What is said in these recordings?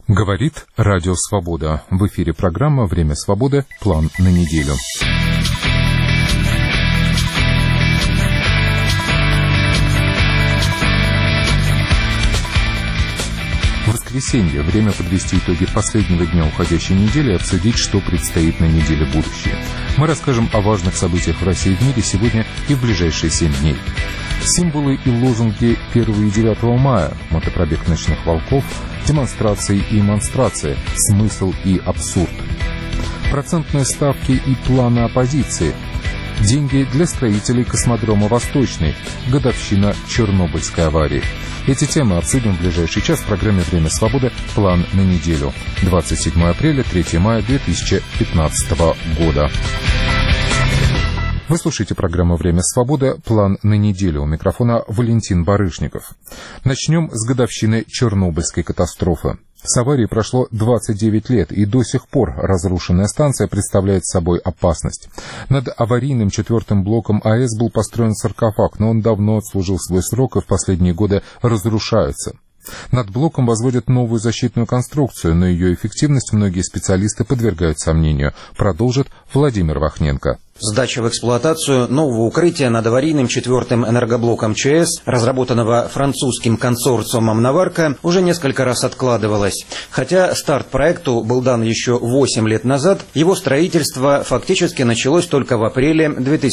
Говорит Радио Свобода. В эфире программа «Время свободы. План на неделю». В воскресенье время подвести итоги последнего дня уходящей недели и обсудить, что предстоит на неделе будущее. Мы расскажем о важных событиях в России и в мире сегодня и в ближайшие 7 дней. Символы и лозунги 1 и 9 мая, мотопробег ночных волков, демонстрации и монстрации, смысл и абсурд. Процентные ставки и планы оппозиции. Деньги для строителей космодрома «Восточный», годовщина Чернобыльской аварии. Эти темы обсудим в ближайший час в программе «Время свободы. План на неделю». 27 апреля, 3 мая 2015 года. Вы слушаете программу «Время свободы. План на неделю». У микрофона Валентин Барышников. Начнем с годовщины Чернобыльской катастрофы. С аварии прошло 29 лет, и до сих пор разрушенная станция представляет собой опасность. Над аварийным 4-м блоком АЭС был построен саркофаг, но он давно отслужил свой срок и в последние годы разрушается. Над блоком возводят новую защитную конструкцию, но ее эффективность многие специалисты подвергают сомнению. Продолжит Владимир Вахненко. Сдача в эксплуатацию нового укрытия над аварийным 4-м энергоблоком ЧАЭС, разработанного французским консорциумом «Наварко», уже несколько раз откладывалась. Хотя старт проекту был дан еще 8 лет назад, его строительство фактически началось только в апреле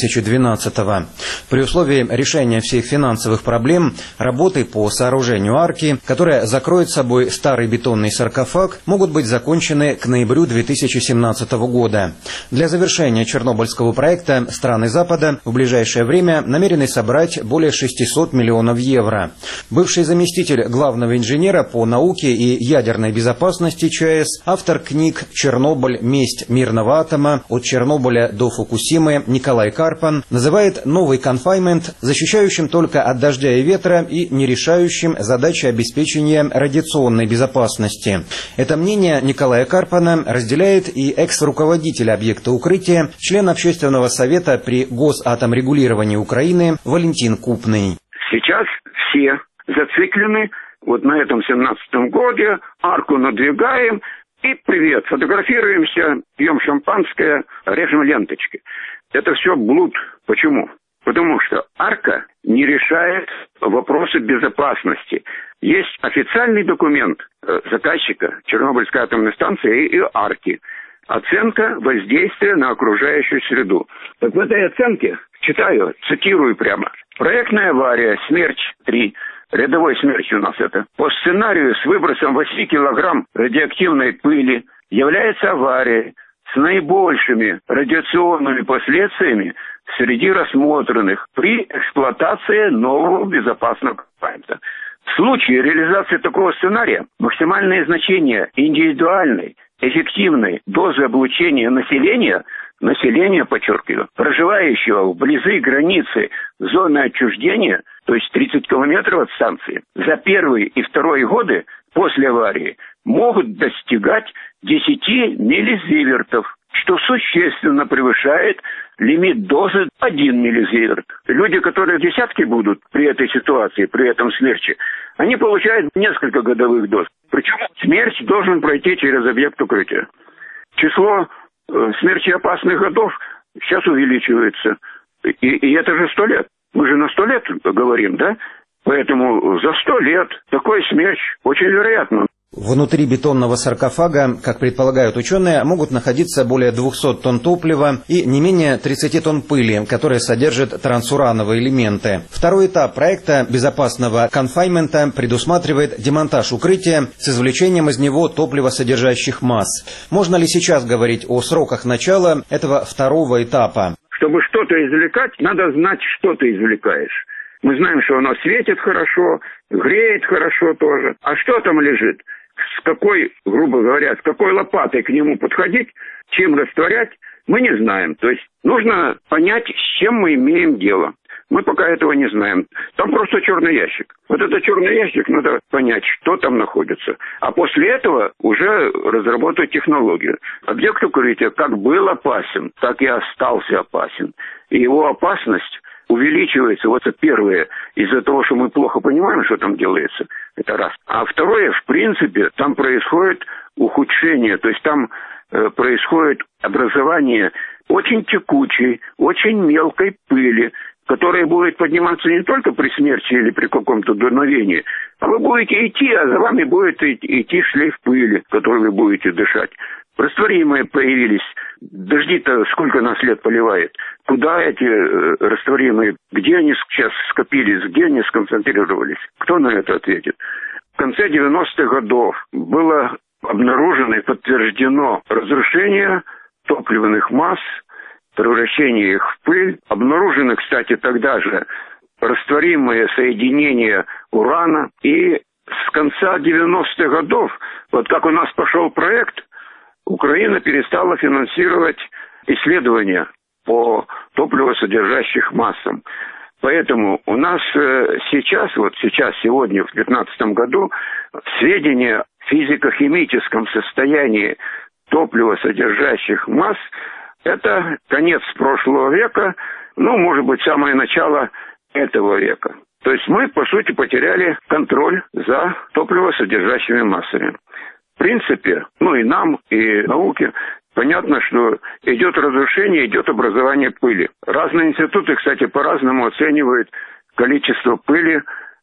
2012-го. При условии решения всех финансовых проблем, работы по сооружению арки, которая закроет собой старый бетонный саркофаг, могут быть закончены к ноябрю 2017 года. Для завершения Чернобыльского проекта страны Запада в ближайшее время намерены собрать более 600 миллионов евро. Бывший заместитель главного инженера по науке и ядерной безопасности ЧАЭС, автор книг «Чернобыль. Месть мирного атома. От Чернобыля до Фукусимы» Николай Карпан называет новый конфайнмент защищающим только от дождя и ветра и не решающим задачи обеспечения радиационной безопасности. Это мнение Николая Карпана разделяет и экс-руководитель объекта укрытия, член общественного совета при Госатомрегулировании Украины Валентин Купный. Сейчас все зациклены вот на этом 17-м годе, арку надвигаем и привет, фотографируемся, пьем шампанское, режем ленточки. Это все блуд. Почему? Потому что арка не решает вопросы безопасности. Есть официальный документ заказчика Чернобыльской атомной станции и арки. Оценка воздействия на окружающую среду. Так в этой оценке, читаю, цитирую прямо. Проектная авария «Смерч-3», рядовой смерч у нас это, по сценарию с выбросом 8 килограмм радиоактивной пыли является аварией с наибольшими радиационными последствиями среди рассмотренных при эксплуатации нового безопасного компонента. В случае реализации такого сценария максимальное значение индивидуальной эффективной дозы облучения населения, подчеркиваю, проживающего вблизи границы зоны отчуждения, то есть 30 километров от станции, за первый и второй годы после аварии могут достигать 10 миллизивертов, что существенно превышает лимит дозы 1 миллизиверт. Люди, которые десятки будут при этой ситуации, при этом смерче, они получают несколько годовых доз. Причем смерч должен пройти через объект укрытия. Число смерчеопасных годов сейчас увеличивается. И это же 100 лет. Мы же на 100 лет говорим, да? Поэтому за 100 лет такой смерч очень вероятно. Внутри бетонного саркофага, как предполагают ученые, могут находиться более 200 тонн топлива и не менее 30 тонн пыли, которые содержат трансурановые элементы. Второй этап проекта безопасного конфайнмента предусматривает демонтаж укрытия с извлечением из него топливосодержащих масс. Можно ли сейчас говорить о сроках начала этого второго этапа? Чтобы что-то извлекать, надо знать, что ты извлекаешь. Мы знаем, что оно светит хорошо, греет хорошо тоже. А что там лежит? С какой, грубо говоря, с какой лопатой к нему подходить, чем растворять, мы не знаем. То есть нужно понять, с чем мы имеем дело. Мы пока этого не знаем. Там просто черный ящик. Вот этот черный ящик надо понять, что там находится. А после этого уже разработать технологию. Объект укрытия как был опасен, так и остался опасен. И его опасность увеличивается, вот это первое, из-за того, что мы плохо понимаем, что там делается. Это раз. А второе, в принципе, там происходит ухудшение, то есть там происходит образование очень текучей, очень мелкой пыли, которая будет подниматься не только при смерти или при каком-то дуновении, а вы будете идти, а за вами будет идти шлейф пыли, который вы будете дышать. Растворимые появились. Дожди-то сколько нас лет поливает. Куда эти растворимые? Где они сейчас скопились? Где они сконцентрировались? Кто на это ответит? В конце 90-х годов было обнаружено и подтверждено разрушение топливных масс, превращение их в пыль. Обнаружены, кстати, тогда же растворимые соединения урана. И с конца 90-х годов, вот как у нас пошел проект, Украина перестала финансировать исследования по топливосодержащих массам. Поэтому у нас сегодня, в 2015 году, сведения о физико-химическом состоянии топливосодержащих масс – это конец прошлого века, может быть, самое начало этого века. То есть мы, по сути, потеряли контроль за топливосодержащими массами. В принципе, и нам, и науке понятно, что идет разрушение, идет образование пыли. Разные институты, кстати, по-разному оценивают количество пыли,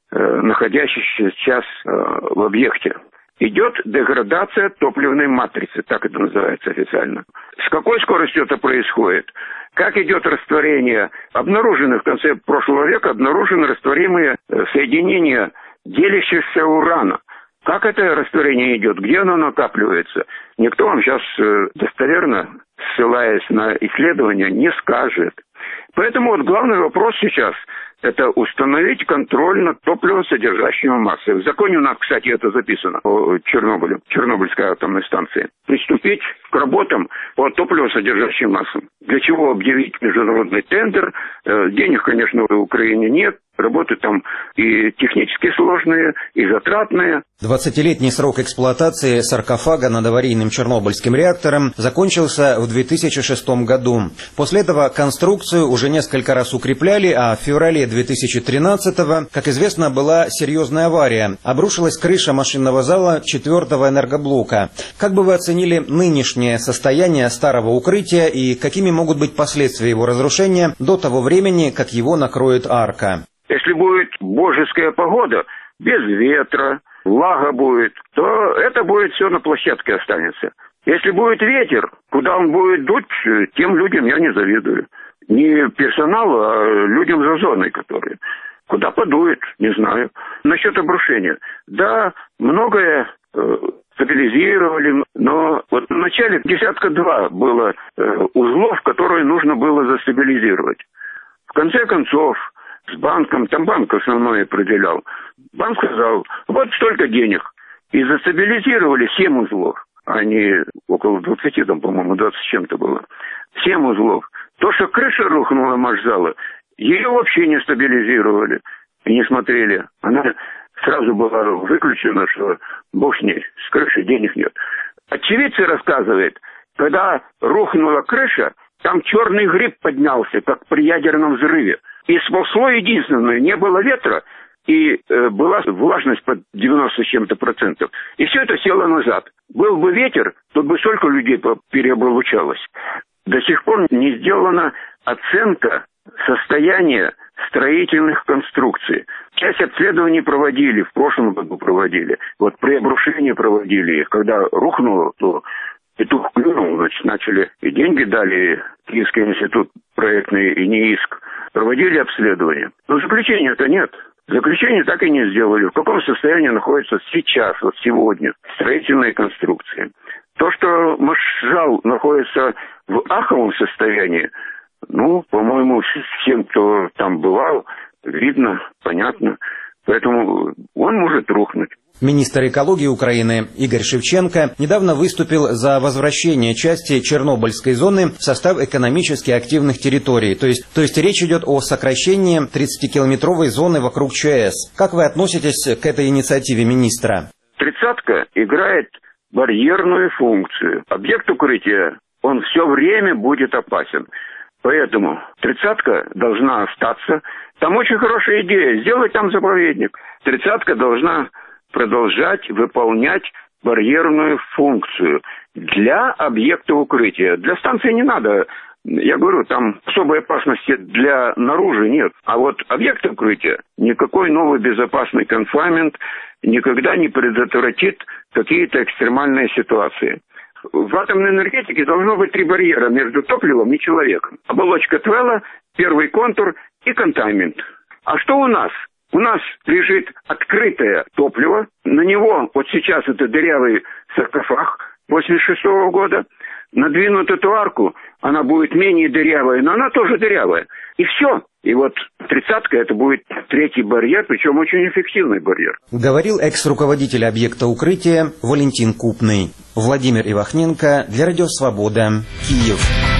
находящейся сейчас в объекте. Идет деградация топливной матрицы, так это называется официально. С какой скоростью это происходит? Как идет растворение? Обнаружены в конце прошлого века растворимые соединения делящихся урана. Как это растворение идет? Где оно накапливается? Никто вам сейчас достоверно, ссылаясь на исследования, не скажет. Поэтому главный вопрос сейчас – это установить контроль над топливосодержащими массами. В законе у нас, кстати, это записано о Чернобыле, Чернобыльской атомной станции. Приступить к работам по топливосодержащим массам. Для чего объявить международный тендер? Денег, конечно, в Украине нет. Работы там и технически сложные, и затратные. 20-летний срок эксплуатации саркофага над аварийным чернобыльским реактором закончился в 2006 году. После этого конструкцию уже несколько раз укрепляли, а в феврале 2013-го, как известно, была серьезная авария. Обрушилась крыша машинного зала 4-го энергоблока. Как бы вы оценили нынешнее состояние старого укрытия и какими могут быть последствия его разрушения до того времени, как его накроет арка? Если будет божеская погода, без ветра, влага будет, то это будет все на площадке останется. Если будет ветер, куда он будет дуть, тем людям я не завидую. Не персоналу, а людям за зоной, которые. Куда подует, не знаю. Насчет обрушения. Да, многое стабилизировали, но вот в начале 2 было узлов, которые нужно было застабилизировать. В конце концов, с банком, там банк основное определял. Банк сказал, вот столько денег. И застабилизировали 7 узлов. Они около 20, там, по-моему, 20 с чем-то было. 7 узлов. То, что крыша рухнула машзала, ее вообще не стабилизировали и не смотрели. Она сразу была выключена, что бог с ней, с крыши денег нет. Очевидцы рассказывают, когда рухнула крыша, там черный гриб поднялся, как при ядерном взрыве. И спасло единственное, не было ветра, и была влажность под 90 с чем-то %. И все это село назад. Был бы ветер, тут бы столько людей переобручалось. До сих пор не сделана оценка состояния строительных конструкций. Часть обследований проводили, в прошлом году проводили. Вот при обрушении проводили их. Когда рухнуло, то петух клюнул, значит, начали и деньги дали, Киевский институт проектный и НИИСК. Проводили обследования. Но заключения-то нет. Заключение так и не сделали. В каком состоянии находятся сейчас, вот сегодня, строительные конструкции. То, что машзал находится в аховом состоянии, по-моему, всем, кто там бывал, видно, понятно. Поэтому он может рухнуть. Министр экологии Украины Игорь Шевченко недавно выступил за возвращение части Чернобыльской зоны в состав экономически активных территорий. То есть речь идет о сокращении 30-километровой зоны вокруг ЧАЭС. Как вы относитесь к этой инициативе министра? 30-ка играет барьерную функцию. Объект укрытия, он все время будет опасен. Поэтому 30-ка должна остаться. Там очень хорошая идея, сделать там заповедник. 30-ка должна продолжать выполнять барьерную функцию для объекта укрытия. Для станции не надо. Я говорю, там особой опасности для наружу нет. А вот объект укрытия, никакой новый безопасный конфаймент никогда не предотвратит какие-то экстремальные ситуации. В атомной энергетике должно быть 3 барьера между топливом и человеком. Оболочка Твелла, первый контур и контаймент. А что у нас? У нас лежит открытое топливо. На него вот сейчас это дырявый саркофаг 86-го года. Надвинут эту арку, она будет менее дырявая, но она тоже дырявая. И все. И вот 30-ка это будет 3-й барьер, причем очень эффективный барьер. Говорил экс-руководитель объекта укрытия Валентин Купный. Владимир Ивахненко для Радио Свобода, Киев.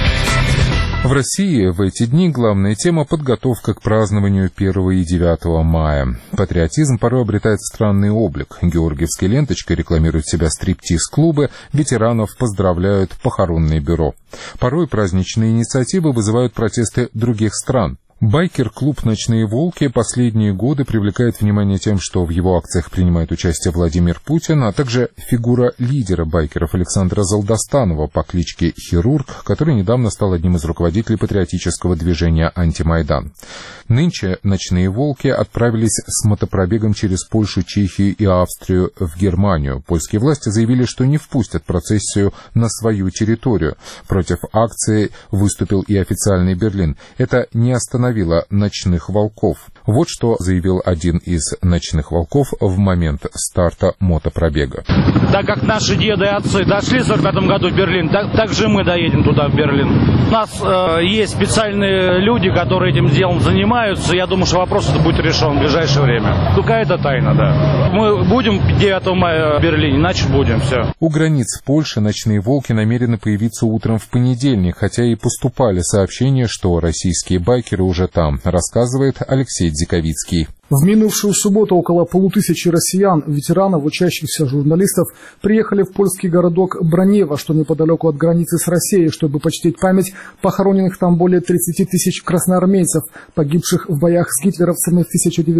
В России в эти дни главная тема – подготовка к празднованию 1 и 9 мая. Патриотизм порой обретает странный облик. Георгиевской ленточкой рекламируют себя стриптиз-клубы, ветеранов поздравляют похоронные бюро. Порой праздничные инициативы вызывают протесты других стран. Байкер-клуб «Ночные волки» последние годы привлекает внимание тем, что в его акциях принимает участие Владимир Путин, а также фигура лидера байкеров Александра Залдостанова по кличке Хирург, который недавно стал одним из руководителей патриотического движения «Антимайдан». Нынче «Ночные волки» отправились с мотопробегом через Польшу, Чехию и Австрию в Германию. Польские власти заявили, что не впустят процессию на свою территорию. Против акции выступил и официальный Берлин. Это не остановило «Ночных волков». Вот что заявил один из «Ночных волков» в момент старта мотопробега. Так как наши деды и отцы дошли в 1945 году в Берлин, так же мы доедем туда, в Берлин. У нас есть специальные люди, которые этим делом занимаются. Я думаю, что вопрос это будет решен в ближайшее время. Какая-то тайна, да. Мы будем 9 мая в Берлине, иначе будем, все. У границ Польши «Ночные волки» намерены появиться утром в понедельник, хотя и поступали сообщения, что российские байкеры уже там, рассказывает Алексей Дзиковицкий. В минувшую субботу около 500 россиян, ветеранов, учащихся журналистов, приехали в польский городок Бранево, что неподалеку от границы с Россией, чтобы почтить память похороненных там более 30 тысяч красноармейцев, погибших в боях с гитлеровцами в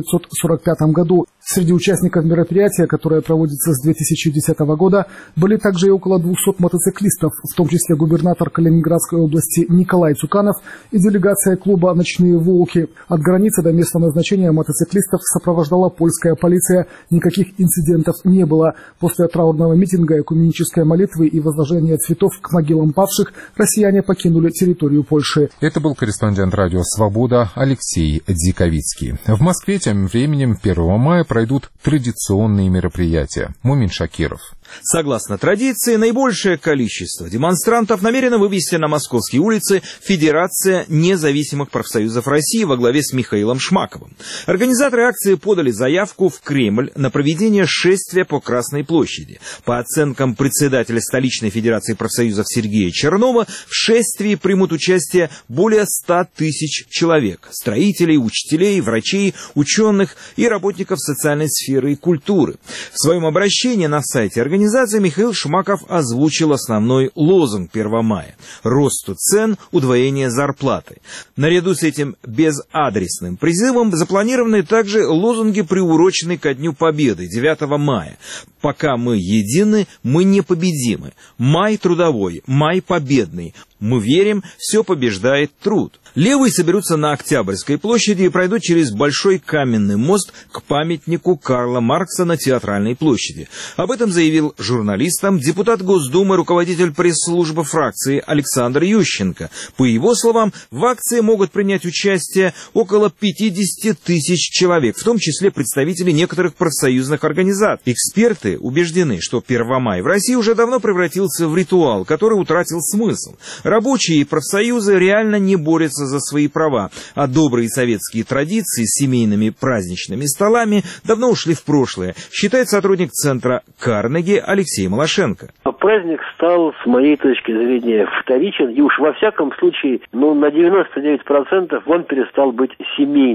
1945 году. Среди участников мероприятия, которое проводится с 2010 года, были также и около 200 мотоциклистов, в том числе губернатор Калининградской области Николай Цуканов и делегация клуба «Ночные волки». От границы до места назначения мотоциклистов сопровождала польская полиция. Никаких инцидентов не было. После траурного митинга, экуменической молитвы и возложения цветов к могилам павших россияне покинули территорию Польши. Это был корреспондент «Радио Свобода» Алексей Дзиковицкий. В Москве тем временем 1 мая пройдут традиционные мероприятия. Мумин Шакиров. Согласно традиции, наибольшее количество демонстрантов намерена вывести на московские улицы Федерация независимых профсоюзов России во главе с Михаилом Шмаковым. Организаторы акции подали заявку в Кремль на проведение шествия по Красной площади. По оценкам председателя столичной Федерации профсоюзов Сергея Чернова, в шествии примут участие более 100 тысяч человек – строителей, учителей, врачей, ученых и работников социальной сферы и культуры. В своем обращении на сайте организации Михаил Шмаков озвучил основной лозунг 1 мая – росту цен, удвоение зарплаты. Наряду с этим безадресным призывом запланированы также лозунги, приуроченные ко Дню Победы 9 мая. «Пока мы едины, мы непобедимы. Май трудовой, май победный. Мы верим, все побеждает труд». Левые соберутся на Октябрьской площади и пройдут через Большой каменный мост к памятнику Карла Маркса на Театральной площади. Об этом заявил журналистам депутат Госдумы, руководитель пресс-службы фракции Александр Ющенко. По его словам, в акции могут принять участие около 50 тысяч человек, в том числе представители некоторых профсоюзных организаций. Эксперты убеждены, что 1 мая в России уже давно превратился в ритуал, который утратил смысл. Рабочие и профсоюзы реально не борются за свои права, а добрые советские традиции с семейными праздничными столами давно ушли в прошлое, считает сотрудник центра Карнеги Алексей Малашенко. Праздник стал, с моей точки зрения, вторичен, и уж во всяком случае, на 99% он перестал быть семейным.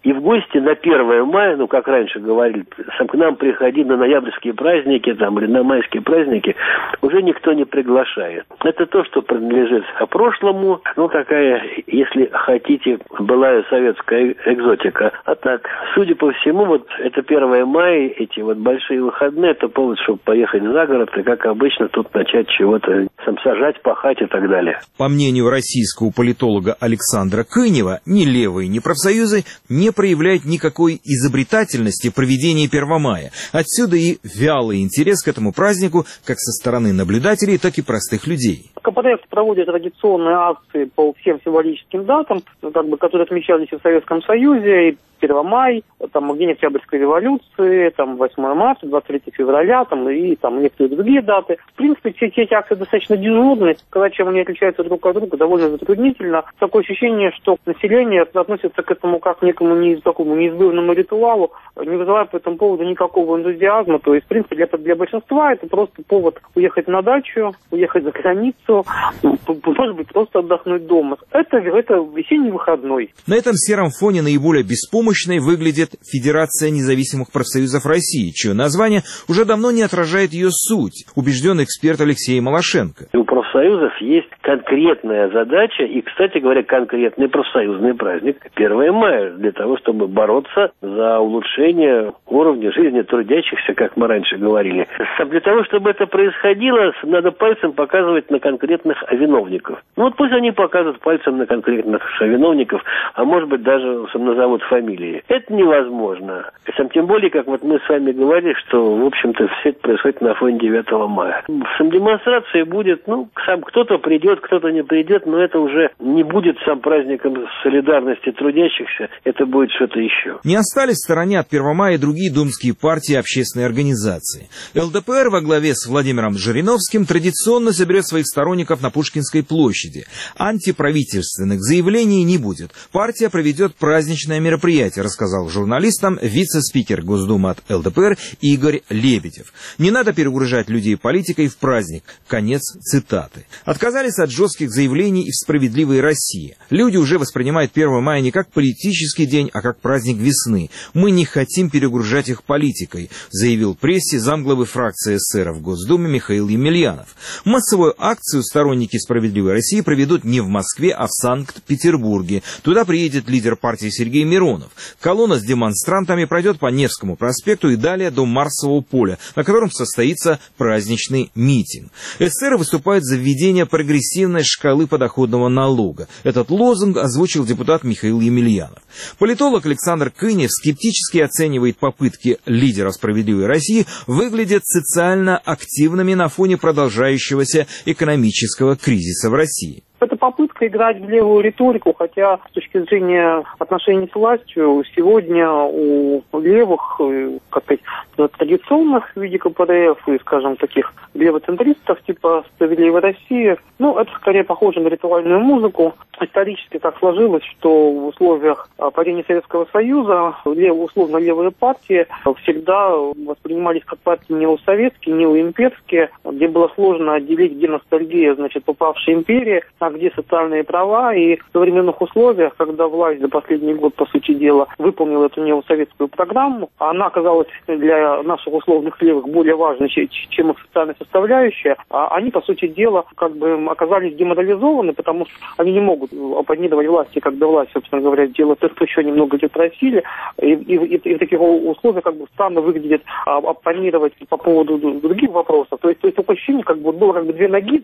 И в гости на 1 мая, ну, как раньше говорили, к нам приходи на ноябрьские праздники там, или на майские праздники, уже никто не приглашает. Это то, что принадлежит прошлому, ну, такая, если хотите, былая советская экзотика. А так, судя по всему, вот это 1 мая, эти вот большие выходные, это повод, чтобы поехать за город, и, как обычно, тут начать чего-то сам сажать, пахать и так далее. По мнению российского политолога Александра Кынева, ни левые, ни профсоюзы не проявляют никакой изобретательности в проведении 1 мая. Отсюда и вялый интерес к этому празднику как со стороны наблюдателей, так и простых людей. КПРФ проводит традиционные акции по всем символическим датам, которые отмечались и в Советском Союзе, и 1 мая, там, День Октябрьской революции, там, 8 марта, 23 февраля, там, и там, некоторые другие даты. В принципе, все эти акции достаточно дежурные, когда чем они отличаются друг от друга, довольно затруднительно. Такое ощущение, что население относится к этому как к некому такому неизбывному ритуалу, не вызывая по этому поводу никакого энтузиазма. То есть, в принципе, для большинства это просто повод уехать на дачу, уехать за границу, может быть, просто отдохнуть дома. Это весенний выходной. На этом сером фоне наиболее беспомощной выглядит Федерация независимых профсоюзов России, чье название уже давно не отражает ее суть, убежден эксперт Алексей Малашенко. У профсоюзов есть конкретная задача и, кстати говоря, конкретный профсоюзный праздник 1 мая для того, чтобы бороться за улучшение уровня жизни трудящихся, как мы раньше говорили. Для того, чтобы это происходило, надо пальцем показывать на конкретных виновников. Ну вот пусть они показывают пальцем на конкретных виновников, а может быть даже назовут фамилии. Это невозможно. Тем более, как вот мы с вами говорили, что, в общем-то, все это происходит на фоне 9 мая. Сам демонстрация будет, сам кто-то придет, кто-то не придет, но это уже не будет сам праздником солидарности трудящихся, это будет что-то еще. Не остались в стороне от 1 мая другие думские партии и общественные организации. ЛДПР во главе с Владимиром Жириновским традиционно соберет своих сторонников на Пушкинской площади. Антиправительственных заявлений не будет. Партия проведет праздничное мероприятие, рассказал журналистам вице-спикер Госдумы от ЛДПР Игорь Лебедев. Не надо перегружать людей политикой в праздник. Конец цитаты. Отказались от жестких заявлений и в «Справедливой России». Люди уже воспринимают 1 мая не как политический день, а как праздник весны. Мы не хотим перегружать их политикой, заявил прессе замглавы фракции эсеров в Госдуме Михаил Емельянов. Массовую акцию сторонники «Справедливой России» проведут не в Москве, а в Санкт-Петербурге. Туда приедет лидер партии Сергей Миронов. Колонна с демонстрантами пройдет по Невскому проспекту и далее до Марсового поля, на котором состоится праздничный митинг. Эсеры выступают за введение прогрессивной шкалы подоходного налога. Этот лозунг озвучил депутат Михаил Емельянов. Политолог Александр Кынев скептически оценивает попытки лидера «Справедливой России» выглядеть социально активными на фоне продолжающегося экономического кризиса в России. Это попытка играть в левую риторику, хотя с точки зрения отношений с властью сегодня у левых, как сказать, традиционных в виде КПРФ и, скажем, таких левоцентристов типа «Справедливой России», это скорее похоже на ритуальную музыку. Исторически так сложилось, что в условиях падения Советского Союза условно левые партии всегда воспринимались как партии неосоветские, неоимперские, где было сложно отделить, где ностальгия, попавшей империи, а где социальные права. И в современных условиях, когда власть за последний год, по сути дела, выполнила эту неосоветскую программу, она оказалась для наших условных левых более важной, чем их социальная составляющая, а они, по сути дела, оказались деморализованы, потому что они не могут оппонировать власти, когда власть, собственно говоря, делает то, что еще немного идет в России, и в таких условиях странно выглядит оппонировать по поводу других вопросов. То есть такое ощущение, было две ноги,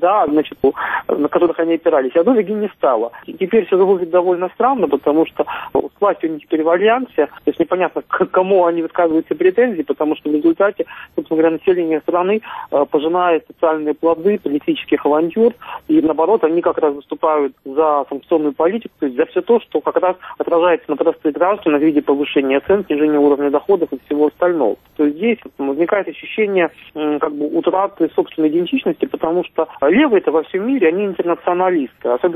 на которых они опирались, а одной ноги не стало. И теперь все выглядит довольно странно, потому что с властью они теперь в альянсе, то есть непонятно, к кому они высказывают все претензии, потому что в результате, собственно говоря, население страны пожинает социальные плоды политических авантюр, и наоборот, они как раз выступают за санкционную политику, то есть за все то, что как раз отражается на простых гражданах в виде повышения цен, снижения уровня доходов и всего остального. То есть здесь возникает ощущение утраты собственной идентичности, потому что левые-то во всем мире, они интернационалисты, особенно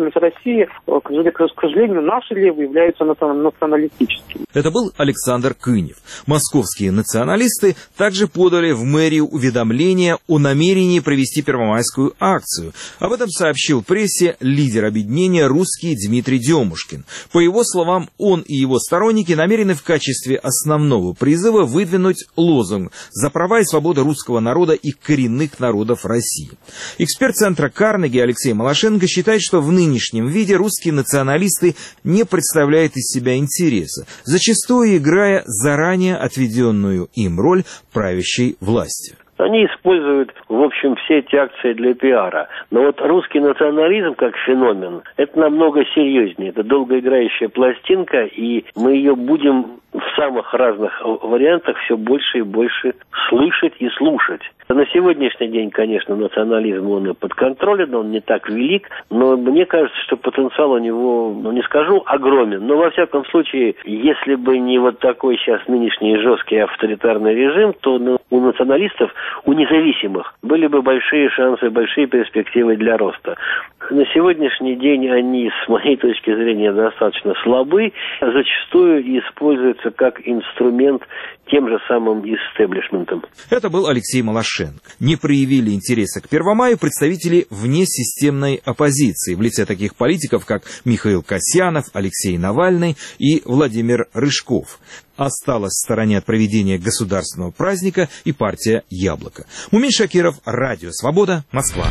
термин России, к сожалению, наши левые являются националистическими. Это был Александр Кынев. Московские националисты также подали в мэрию уведомление о намерении провести первомайскую акцию. Об этом сообщил прессе лидер объединения «Русские» Дмитрий Демушкин. По его словам, он и его сторонники намерены в качестве основного призыва выдвинуть лозунг «За права и свободы русского народа и коренных народов России». Эксперт центра Карнеги Алексей Малашенко считает, что в нынешнем виде русские националисты не представляют из себя интереса, зачастую играя заранее отведенную им роль правящей власти. Они используют, в общем, все эти акции для пиара. Но вот русский национализм как феномен, это намного серьезнее. Это долгоиграющая пластинка, и мы ее будем в самых разных вариантах все больше и больше слышать и слушать. На сегодняшний день, конечно, национализм, он и подконтролен, он не так велик, но мне кажется, что потенциал у него, не скажу огромен, но во всяком случае, если бы не вот такой сейчас нынешний жесткий авторитарный режим, то у националистов, у независимых, были бы большие шансы, большие перспективы для роста. На сегодняшний день они, с моей точки зрения, достаточно слабы, зачастую используются как инструмент тем же самым истеблишментом. Это был Алексей Малашенко. Не проявили интереса к Первомаю представители внесистемной оппозиции в лице таких политиков, как Михаил Касьянов, Алексей Навальный и Владимир Рыжков. Осталась в стороне от проведения государственного праздника и партия «Яблоко». Мумин Шакиров, Радио Свобода, Москва.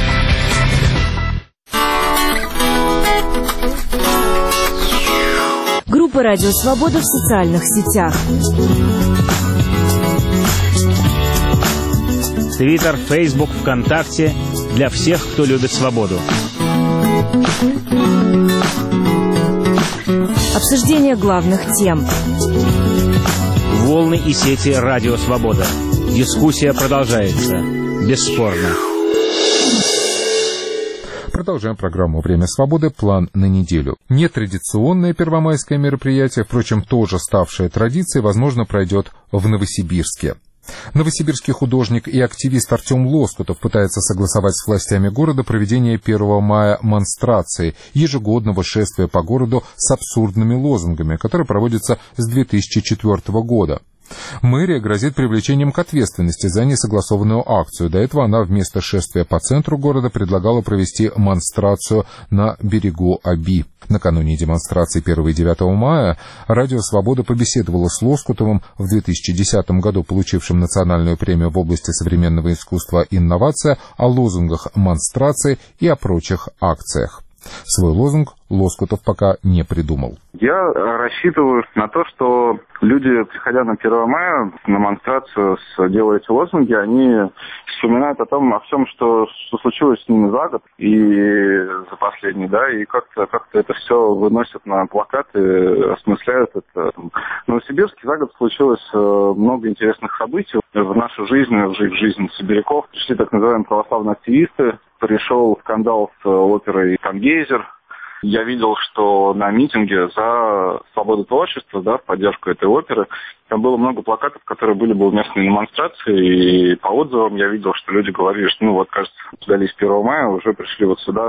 Группа «Радио Свобода» в социальных сетях. Твиттер, Фейсбук, ВКонтакте. Для всех, кто любит свободу. Обсуждение главных тем. Волны и сети «Радио Свобода». Дискуссия продолжается. Бесспорно. Продолжаем программу «Время свободы». План на неделю. Нетрадиционное первомайское мероприятие, впрочем, тоже ставшее традицией, возможно, пройдет в Новосибирске. Новосибирский художник и активист Артем Лоскутов пытается согласовать с властями города проведение 1 мая монстрации, ежегодного шествия по городу с абсурдными лозунгами, которое проводится с 2004 года. Мэрия грозит привлечением к ответственности за несогласованную акцию. До этого она вместо шествия по центру города предлагала провести монстрацию на берегу Оби. Накануне демонстрации 1 и 9 мая Радио Свобода побеседовала с Лоскутовым, в 2010 году получившим национальную премию в области современного искусства «Инновация», о лозунгах монстрации и о прочих акциях. Свой лозунг Лоскутов пока не придумал. Я рассчитываю на то, что люди, приходя на 1 мая на монстрацию, делая эти лозунги, они вспоминают о том, о всем, что случилось с ними за год и за последний, да, и как-то это все выносят на плакаты, осмысляют это. В Новосибирске за год случилось много интересных событий в нашу жизнь, в жизнь сибиряков. Пришли так называемые православные активисты, пришел скандал с оперой «Тангейзер». Я видел, что на митинге за свободу творчества, да, в поддержку этой оперы, там было много плакатов, которые были бы уместны на демонстрации, и по отзывам я видел, что люди говорили, что, кажется, дались 1 мая, уже пришли вот сюда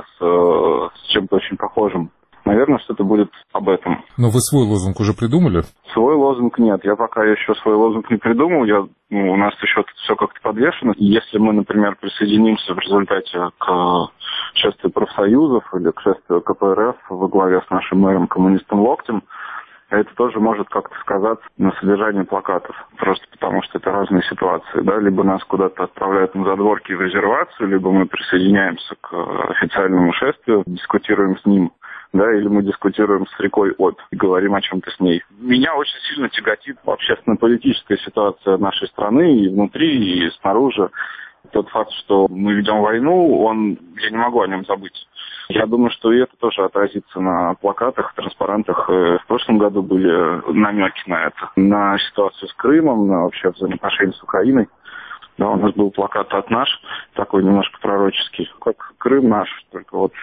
с чем-то очень похожим. Наверное, что-то будет об этом. Но вы свой лозунг уже придумали? Свой лозунг нет. Я пока еще свой лозунг не придумал. У нас еще все как-то подвешено. Если мы, например, присоединимся в результате к шествию профсоюзов или к шествию КПРФ во главе с нашим мэром коммунистом Локтем, это тоже может как-то сказаться на содержании плакатов. Просто потому, что это разные ситуации. Да? Либо нас куда-то отправляют на задворки в резервацию, либо мы присоединяемся к официальному шествию, дискутируем с ним. Да, или мы дискутируем с рекой Обь и говорим о чем-то с ней. Меня очень сильно тяготит общественно-политическая ситуация нашей страны и внутри, и снаружи. Тот факт, что мы ведем войну, я не могу о нем забыть. Я думаю, что и это тоже отразится на плакатах, транспарантах. В прошлом году были намеки на это. На ситуацию с Крымом, на вообще взаимоотношения с Украиной. Да, у нас был плакат «От наш», такой немножко пророческий, как Крым наш, только вот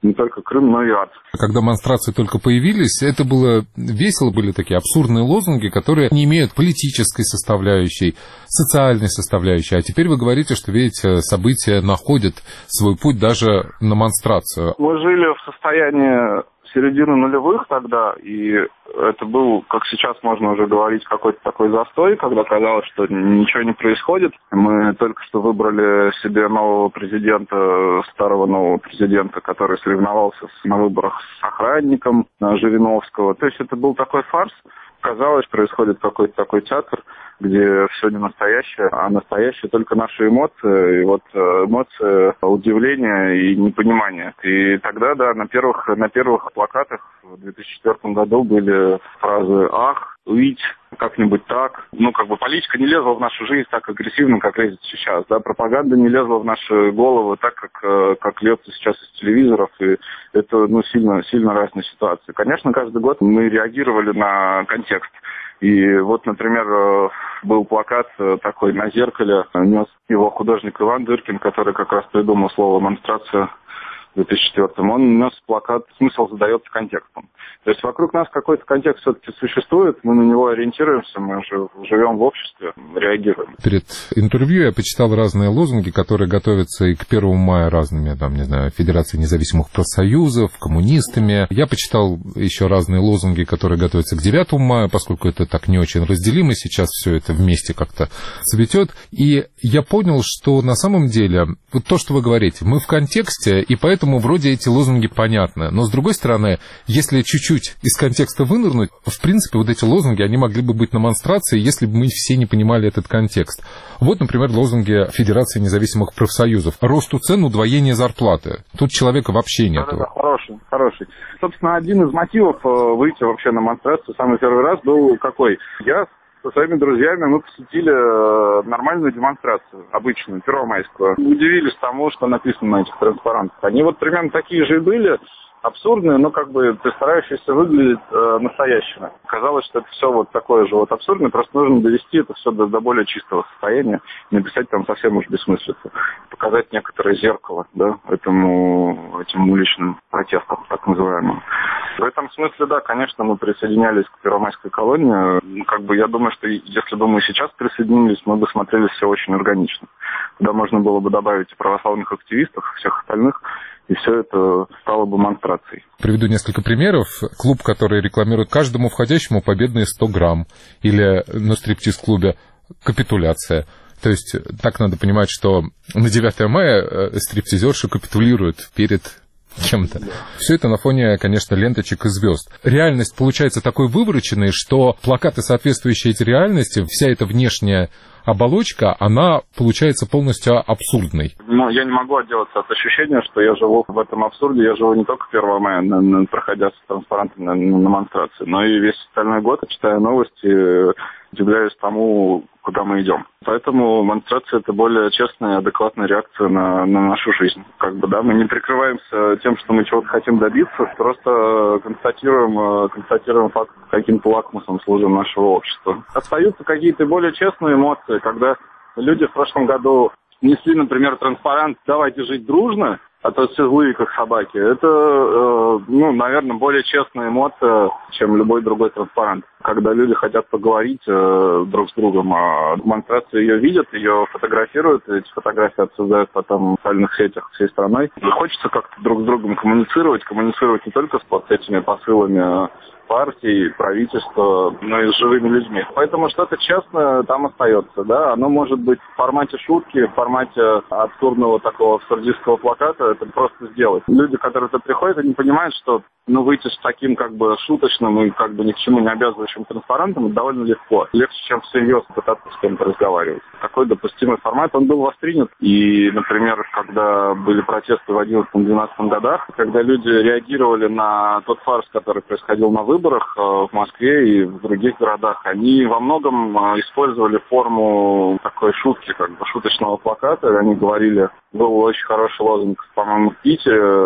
не только Крым, но и ад. Когда монстрации только появились, это было весело, были такие абсурдные лозунги, которые не имеют политической составляющей, социальной составляющей. А теперь вы говорите, что, видите, события находят свой путь даже на монстрацию. Мы жили в состоянии середины нулевых тогда, и это был, как сейчас можно уже говорить, какой-то такой застой, когда казалось, что ничего не происходит. Мы только что выбрали себе нового президента, старого нового президента, который соревновался на выборах с охранником Жириновского. То есть это был такой фарс. Казалось, происходит какой-то такой театр, где все не настоящее, а настоящее только наши эмоции. И вот эмоции удивления и непонимания. И тогда, да, на первых плакатах в 2004 году были фразы «ах», «уить», как-нибудь так. Политика не лезла в нашу жизнь так агрессивно, как лезет сейчас. Да? Пропаганда не лезла в наши головы так, как льется сейчас из телевизоров. И это сильно разная ситуация. Конечно, каждый год мы реагировали на контекст. И вот, например, был плакат такой на зеркале, нес его художник Иван Дыркин, который как раз придумал слово «монстрация» в 2004-м. Он нес плакат «Смысл задается контекстом». То есть вокруг нас какой-то контекст все-таки существует, мы на него ориентируемся, мы живем в обществе, реагируем. Перед интервью я почитал разные лозунги, которые готовятся и к 1 мая разными, Федерацией независимых профсоюзов, коммунистами. Я почитал еще разные лозунги, которые готовятся к 9 мая, поскольку это так не очень разделимо, сейчас все это вместе как-то цветет. И я понял, что на самом деле, вот то, что вы говорите, мы в контексте, и поэтому вроде эти лозунги понятны. Но с другой стороны, если чуть-чуть из контекста вынырнуть, в принципе, вот эти лозунги, они могли бы быть на монстрации, если бы мы все не понимали этот контекст. Вот, например, лозунги Федерации независимых профсоюзов. Росту цен, удвоение зарплаты. Тут человека вообще нет. Да, хороший. Собственно, один из мотивов выйти вообще на монстрацию самый первый раз был какой? Я со своими друзьями мы посетили нормальную демонстрацию, обычную, первомайскую. Удивились тому, что написано на этих транспарантах. Они вот примерно такие же и были, абсурдные, но старающиеся выглядеть настоящими. Казалось, что это все вот такое же вот абсурдное, просто нужно довести это все до более чистого состояния, написать там совсем уж бессмыслицу, показать некоторое зеркало, да, этим уличным протестам, так называемым. В этом смысле, да, конечно, мы присоединялись к первомайской колонии. Я думаю, что если бы мы сейчас присоединились, мы бы смотрелись все очень органично. Туда можно было бы добавить и православных активистов, и всех остальных, и все это стало бы монстрацией. Приведу несколько примеров. Клуб, который рекламирует каждому входящему победные 100 грамм. Или на стриптиз-клубе капитуляция. То есть так надо понимать, что на 9 мая стриптизерши капитулируют перед чем-то. Все это на фоне, конечно, ленточек и звезд. Реальность получается такой вывороченной, что плакаты, соответствующие этой реальности, вся эта внешняя оболочка, она получается полностью абсурдной. Я не могу отделаться от ощущения, что я живу в этом абсурде. Я живу не только 1 мая, проходя с транспарантами на монстрации, но и весь остальной год, читая новости, удивляюсь тому, куда мы идем. Поэтому монстрация — это более честная и адекватная реакция на нашу жизнь. Мы не прикрываемся тем, что мы чего-то хотим добиться, просто констатируем факт, каким-то лакмусом служим нашего общества. Остаются какие-то более честные эмоции, когда люди в прошлом году несли, например, транспарант «Давайте жить дружно», а то все злые, как собаки. Это, наверное, более честная эмоция, чем любой другой транспарант. Когда люди хотят поговорить друг с другом, а демонстрации ее видят, ее фотографируют, эти фотографии обсуждают потом в социальных сетях всей страной. И хочется как-то друг с другом коммуницировать не только с этими посылами партий, правительства, но и с живыми людьми. Поэтому что-то честное там остается, да. Оно может быть в формате шутки, в формате абсурдного такого абсурдистского плаката, это просто сделать. Люди, которые туда приходят, они понимают, что выйти с таким шуточным и ни к чему не обязывающим транспарантом довольно легко. Легче, чем всерьез пытаться с кем-то разговаривать. Такой допустимый формат, он был воспринят. И, например, когда были протесты в 2011-2012 годах, когда люди реагировали на тот фарс, который происходил на выборах в Москве и в других городах, они во многом использовали форму такой шутки, шуточного плаката. Они говорили, был очень хороший лозунг, по-моему, в Питере,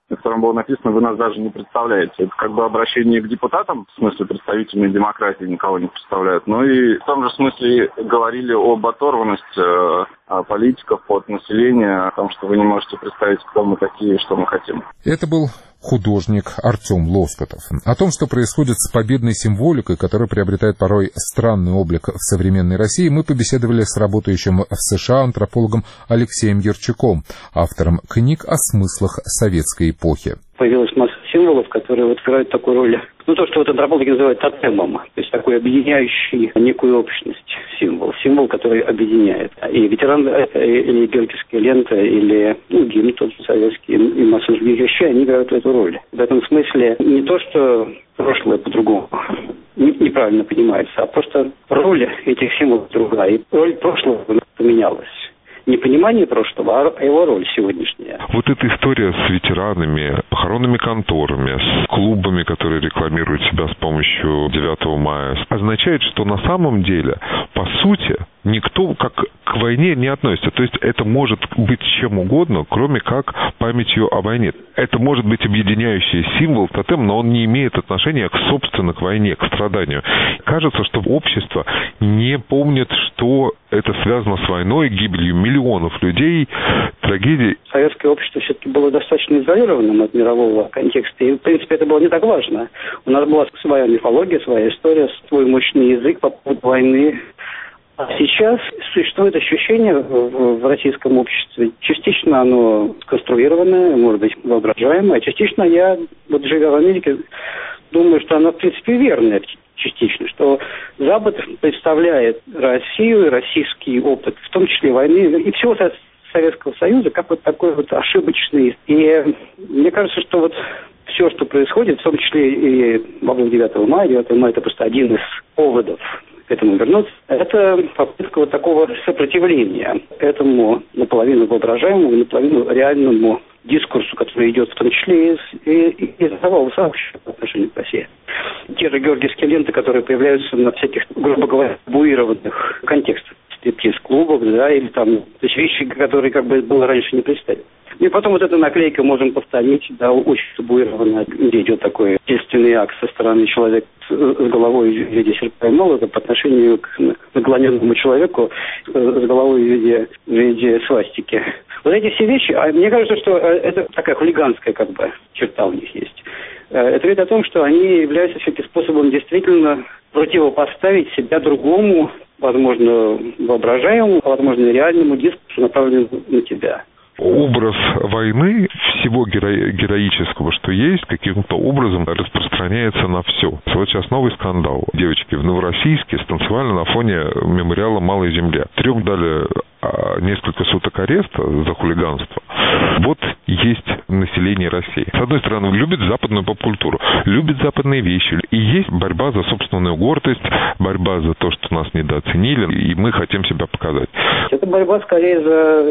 в котором было написано: вы нас даже не представляете. Это как бы обращение к депутатам, в смысле представительной демократии никого не представляют, но и в том же смысле говорили об оторванности политиков от населения, о том, что вы не можете представить, кто мы такие и что мы хотим. Это был художник Артем Лоскутов. О том, что происходит с победной символикой, которая приобретает порой странный облик в современной России, мы побеседовали с работающим в США антропологом Алексеем Ярчуком, автором книг о смыслах советской эпохи. Появилась масса символов, которые вот играют такую роль, то, что вот антропологи называют тотемом, то есть такой объединяющий некую общность символ, который объединяет. И ветеран это, или георгиевская лента, или гимн тот же советский, и масса других вещей, они играют эту роль. В этом смысле не то, что прошлое по-другому неправильно понимается, а просто роль этих символов другая, и роль прошлого поменялась. Не понимание прошлого, а его роль сегодняшняя. Вот эта история с ветеранами, похоронными конторами, с клубами, которые рекламируют себя с помощью 9 мая, означает, что на самом деле, по сути, никто как к войне не относится. То есть это может быть чем угодно, кроме как памятью о войне. Это может быть объединяющий символ, тотем, но он не имеет отношения собственно к войне, к страданию. Кажется, что общество не помнит, что это связано с войной, гибелью миллионов людей, трагедией. Советское общество все-таки было достаточно изолированным от мирового контекста. И, в принципе, это было не так важно. У нас была своя мифология, своя история, свой мощный язык по поводу войны. А сейчас существует ощущение в российском обществе. Частично оно сконструированное, может быть, воображаемое. Частично я, вот живя в Америке, думаю, что оно, в принципе, верное частично. Что Запад представляет Россию и российский опыт, в том числе войны и всего Советского Союза, как вот такой вот ошибочный. И мне кажется, что вот все, что происходит, в том числе и во время 9 мая, 9 мая это просто один из поводов к этому вернуться, это попытка вот такого сопротивления этому наполовину воображаемому, наполовину реальному дискурсу, который идет в том числе из мирового сообщества по отношению к России. Те же георгиевские ленты, которые появляются на всяких, грубо говоря, табуированных контекстах, стриптиз-клубах, да, или там, то есть вещи, которые как бы было раньше не представить. И потом вот эта наклейка можем повторить, да, очень табуированная, где идет такой естественный акт со стороны человека с головой в виде серпа и молота по отношению к наклоненному человеку с головой в виде свастики. Вот эти все вещи, мне кажется, что это такая хулиганская как бы черта у них есть. Это говорит о том, что они являются все-таки способом действительно противопоставить себя другому, возможно, воображаемому, возможно, реальному дискурсу, направленному на тебя. Образ войны, всего героического, что есть, каким-то образом распространяется на все. Вот сейчас новый скандал. Девочки в Новороссийске станцевали на фоне мемориала «Малой земле». 3 дали несколько суток ареста за хулиганство. Вот есть население России. С одной стороны, любит западную поп-культуру, любит западные вещи. И есть борьба за собственную гордость, борьба за то, что нас недооценили, и мы хотим себя показать. Это борьба скорее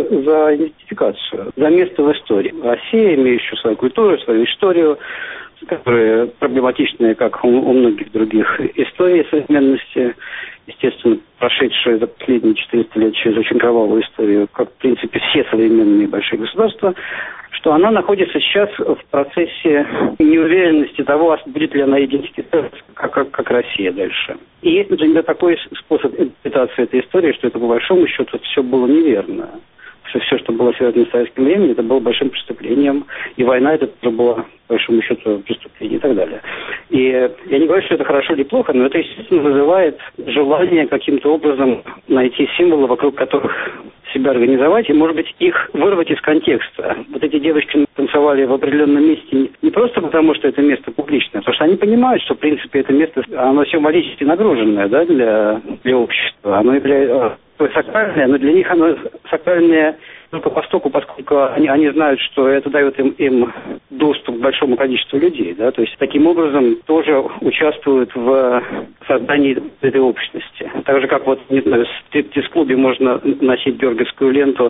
за идентификацию, за место в истории. Россия, имеющая свою культуру, свою историю, которые проблематичные, как у многих других историй современности, естественно, прошедшие за последние 400 лет через очень кровавую историю, как, в принципе, все современные большие государства, что она находится сейчас в процессе неуверенности того, будет ли она идентифицироваться как Россия дальше. И есть, например, такой способ интерпретации этой истории, что это, по большому счету, все было неверно. Что все, что было связано с советским временем, это было большим преступлением. И война это тоже была, по большому счету, преступление и так далее. И я не говорю, что это хорошо или плохо, но это, естественно, вызывает желание каким-то образом найти символы, вокруг которых себя организовать, и, может быть, их вырвать из контекста. Вот эти девочки танцевали в определенном месте не просто потому, что это место публичное, потому что они понимают, что, в принципе, это место, оно символически нагруженное, да, для общества. Оно является сакральное, но для них оно сакральное только поскольку они знают, что это дает им доступ к большому количеству людей, да, то есть таким образом тоже участвуют в создании этой общности. Так же, как вот, не знаю, в стриптиз-клубе можно носить георгиевскую ленту,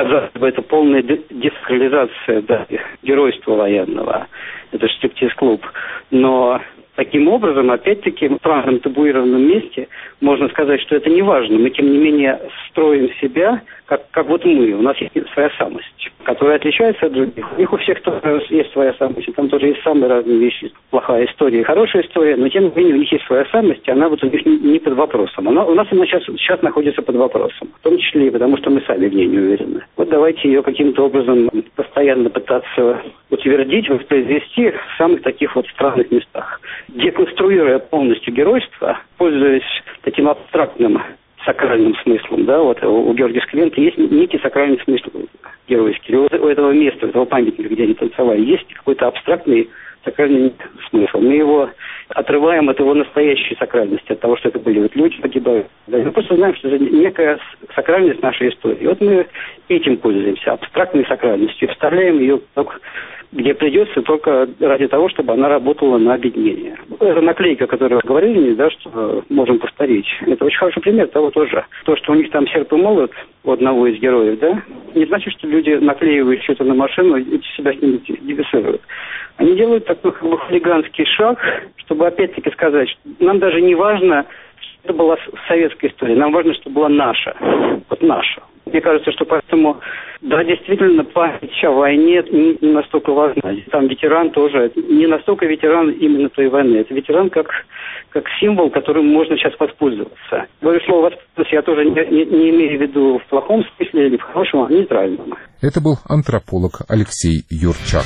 это полная десакрализация, да, геройства военного. Это же стриптиз-клуб. Но Таким образом, опять-таки, в странном табуированном месте можно сказать, что это не важно. Мы, тем не менее, строим себя, как вот мы. У нас есть своя самость, которая отличается от других. У них у всех тоже есть своя самость. И там тоже есть самые разные вещи. Плохая история и хорошая история. Но, тем не менее, у них есть своя самость, и она вот у них не под вопросом. У нас она сейчас находится под вопросом. В том числе и потому, что мы сами в ней не уверены. Вот давайте ее каким-то образом постоянно пытаться утвердить, воспроизвести в самых таких вот странных местах. Деконструируя полностью геройство, пользуясь таким абстрактным сакральным смыслом, да, вот у Георгия Склента есть некий сакральный смысл геройский. У этого места, у этого памятника, где они танцевали, есть какой-то абстрактный сакральный смысл. Мы его отрываем от его настоящей сакральности, от того, что это были вот люди погибают. Да, мы просто знаем, что это некая сакральность нашей истории. И вот мы этим пользуемся, абстрактной сакральностью, и вставляем ее где придется, только ради того, чтобы она работала на объединение. Эта наклейка, о которой вы говорили, да, что можем повторить, это очень хороший пример того тоже. То, что у них там серп и молот у одного из героев, да, не значит, что люди наклеивают что-то на машину и себя с ними идентифицируют. Они делают такой хулиганский шаг, чтобы опять-таки сказать, что нам даже не важно, что это была советская история, нам важно, чтобы была наша. Вот наша. Мне кажется, что поэтому, да, действительно, память о войне не настолько важна. Там ветеран тоже, не настолько ветеран именно той войны. Это ветеран как символ, которым можно сейчас воспользоваться. Говорю слово «воспользоваться» я тоже не имею в виду в плохом смысле или в хорошем, а нейтральном. Это был антрополог Алексей Юрчак.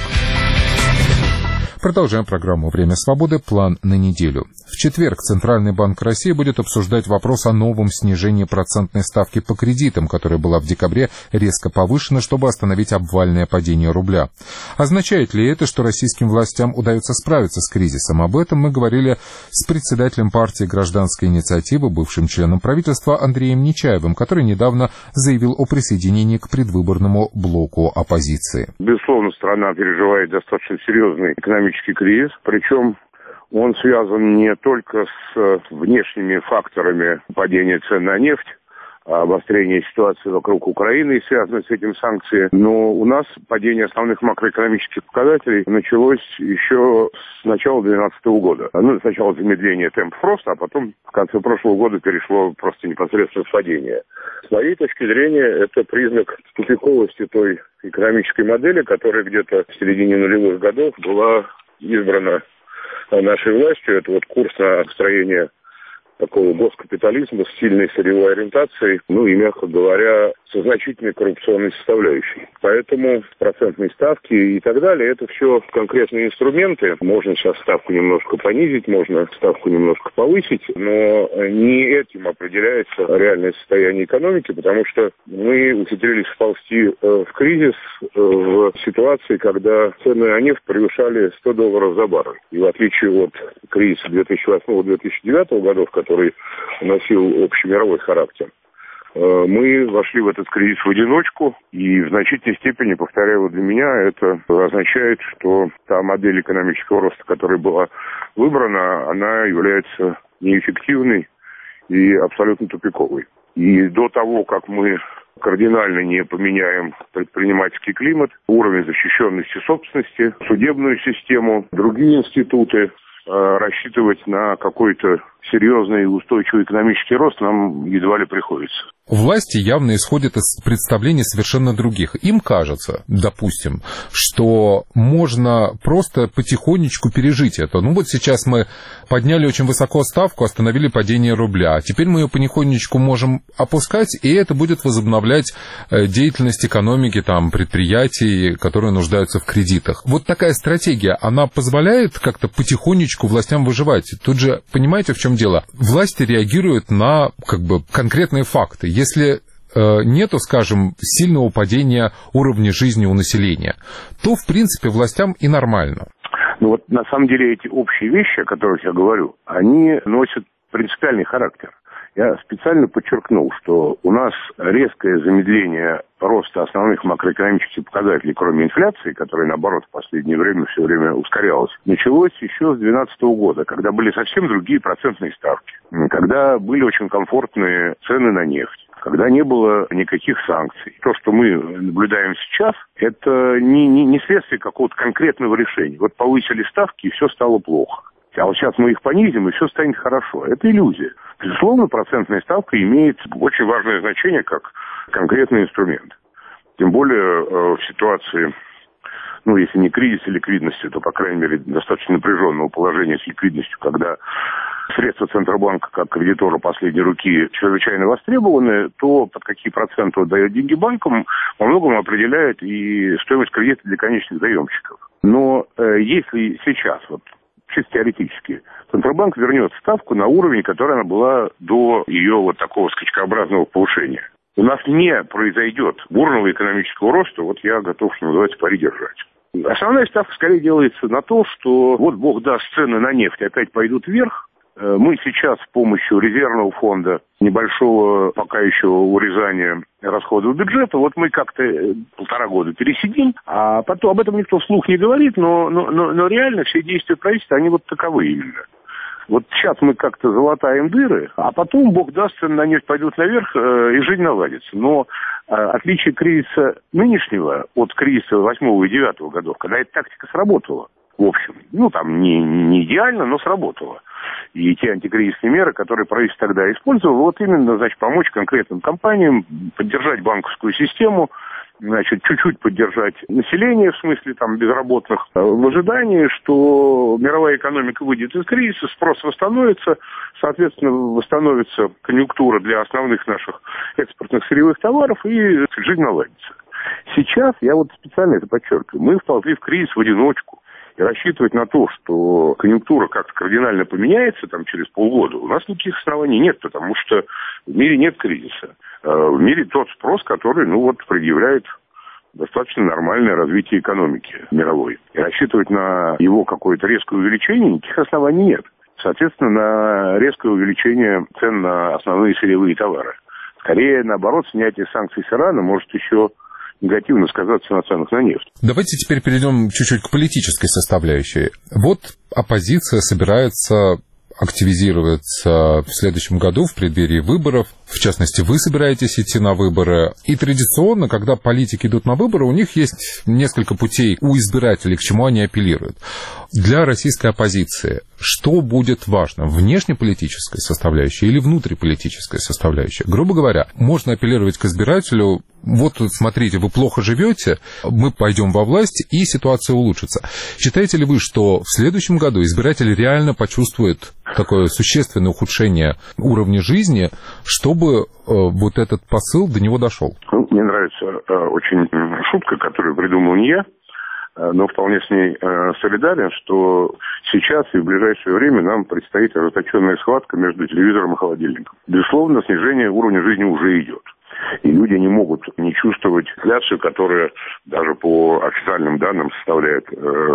Продолжаем программу «Время свободы. План на неделю». В четверг Центральный банк России будет обсуждать вопрос о новом снижении процентной ставки по кредитам, которая была в декабре резко повышена, чтобы остановить обвальное падение рубля. Означает ли это, что российским властям удается справиться с кризисом? Об этом мы говорили с председателем партии «Гражданская инициатива», бывшим членом правительства Андреем Нечаевым, который недавно заявил о присоединении к предвыборному блоку оппозиции. Безусловно, страна переживает достаточно серьезный экономический кризис, причем он связан не только с внешними факторами падения цен на нефть, обострения ситуации вокруг Украины и связанные с этим санкции, но у нас падение основных макроэкономических показателей началось еще с начала 2012 года. Сначала замедление темпов роста, а потом в конце прошлого года перешло просто непосредственно в падение. С моей точки зрения, это признак тупиковости той экономической модели, которая где-то в середине нулевых годов была избрана нашей властью. Это вот курс на построение такого госкапитализма с сильной сырьевой ориентацией, и, мягко говоря, со значительной коррупционной составляющей. Поэтому процентные ставки и так далее, это все конкретные инструменты. Можно сейчас ставку немножко понизить, можно ставку немножко повысить, но не этим определяется реальное состояние экономики, потому что мы ухитрились вползти в кризис в ситуации, когда цены на нефть превышали $100 за баррель. И в отличие от кризиса 2008-2009 годов, который носил общемировой характер, мы вошли в этот кризис в одиночку, и в значительной степени, повторяю, для меня это означает, что та модель экономического роста, которая была выбрана, она является неэффективной и абсолютно тупиковой. И до того, как мы кардинально не поменяем предпринимательский климат, уровень защищенности собственности, судебную систему, другие институты, рассчитывать на какой-то серьезный и устойчивый экономический рост нам едва ли приходится. Власти явно исходят из представлений совершенно других. Им кажется, допустим, что можно просто потихонечку пережить это. Вот сейчас мы подняли очень высоко ставку, остановили падение рубля. Теперь мы ее потихонечку можем опускать, и это будет возобновлять деятельность экономики, предприятий, которые нуждаются в кредитах. Вот такая стратегия, она позволяет как-то потихонечку властям выживать. Тут же, понимаете, в чем дело? Власти реагируют на конкретные факты. Если нету, скажем, сильного падения уровня жизни у населения, то, в принципе, властям и нормально. На самом деле эти общие вещи, о которых я говорю, они носят принципиальный характер. Я специально подчеркнул, что у нас резкое замедление роста основных макроэкономических показателей, кроме инфляции, которая, наоборот, в последнее время все время ускорялась, началось еще с 2012 года, когда были совсем другие процентные ставки, когда были очень комфортные цены на нефть, когда не было никаких санкций. То, что мы наблюдаем сейчас, это не следствие какого-то конкретного решения. Вот повысили ставки, и все стало плохо. а вот сейчас мы их понизим, и все станет хорошо. Это иллюзия. Безусловно, процентная ставка имеет очень важное значение как конкретный инструмент. Тем более в ситуации, если не кризиса ликвидности, то, по крайней мере, достаточно напряженного положения с ликвидностью, когда средства Центробанка как кредитора последней руки чрезвычайно востребованы, то под какие проценты он дает деньги банкам, во многом определяет и стоимость кредита для конечных заемщиков. Но если сейчас, чисто теоретически, Центробанк вернет ставку на уровень, который она была до ее такого скачкообразного повышения, у нас не произойдет бурного экономического роста, я готов, что называется, пари держать. Основная ставка скорее делается на то, что бог даст, цены на нефть опять пойдут вверх. Мы сейчас с помощью резервного фонда, небольшого пока еще урезания расходов бюджета, мы как-то 1,5 года пересидим, а потом об этом никто вслух не говорит, но реально все действия правительства, они таковы именно. Сейчас мы как-то залатаем дыры, а потом, бог даст, цены на нефть пойдут наверх, и жизнь наладится. Но отличие кризиса нынешнего от кризиса 8 и 9 годов, когда эта тактика сработала, в общем, не идеально, но сработала. И те антикризисные меры, которые правительство тогда использовало, именно, помочь конкретным компаниям, поддержать банковскую систему, чуть-чуть поддержать население, в смысле безработных, в ожидании, что мировая экономика выйдет из кризиса, спрос восстановится, соответственно, восстановится конъюнктура для основных наших экспортных сырьевых товаров, и жизнь наладится. Сейчас, я специально это подчеркиваю, мы вползли в кризис в одиночку. И рассчитывать на то, что конъюнктура как-то кардинально поменяется через полгода, у нас никаких оснований нет, потому что в мире нет кризиса. В мире тот спрос, который, предъявляет достаточно нормальное развитие экономики мировой. И рассчитывать на его какое-то резкое увеличение никаких оснований нет. Соответственно, на резкое увеличение цен на основные сырьевые товары. Скорее, наоборот, снятие санкций с Ирана может еще негативно сказаться на ценах на нефть. Давайте теперь перейдем чуть-чуть к политической составляющей. Оппозиция собирается активизироваться в следующем году в преддверии выборов. В частности, вы собираетесь идти на выборы. И традиционно, когда политики идут на выборы, у них есть несколько путей у избирателей, к чему они апеллируют. Для российской оппозиции что будет важно? Внешнеполитическая составляющая или внутриполитическая составляющая? Грубо говоря, можно апеллировать к избирателю: смотрите, вы плохо живете, мы пойдем во власть, и ситуация улучшится. Считаете ли вы, что в следующем году избиратель реально почувствует такое существенное ухудшение уровня жизни, чтобы этот посыл до него дошел? Мне нравится очень шутка, которую придумал не я, но вполне с ней солидарен, что сейчас и в ближайшее время нам предстоит ожесточенная схватка между телевизором и холодильником. Безусловно, снижение уровня жизни уже идет. И люди не могут не чувствовать инфляцию, которая даже по официальным данным составляет